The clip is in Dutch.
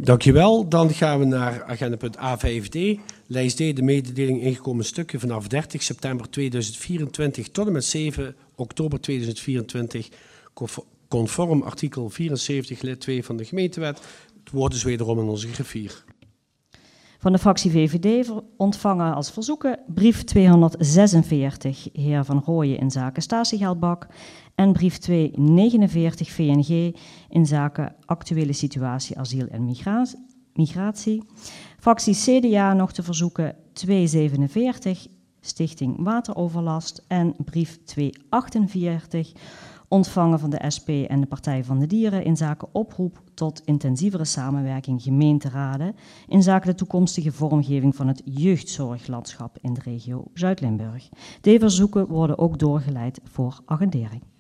Dankjewel. Dan gaan we naar agendapunt A5D. Lijst D, de mededeling ingekomen stukken vanaf 30 september 2024 tot en met 7 oktober 2024, conform artikel 74 lid 2 van de gemeentewet. Het woord is wederom aan onze griffier. Van de fractie VVD ontvangen als verzoeken brief 246, heer Van Rooyen in zaken statiegeldbak, en brief 249 VNG in zaken actuele situatie asiel en migratie. Fractie CDA nog te verzoeken 247, Stichting Wateroverlast, en brief 248, ontvangen van de SP en de Partij van de Dieren in zaken oproep tot intensievere samenwerking gemeenteraden in zaken de toekomstige vormgeving van het jeugdzorglandschap in de regio Zuid-Limburg. De verzoeken worden ook doorgeleid voor agendering.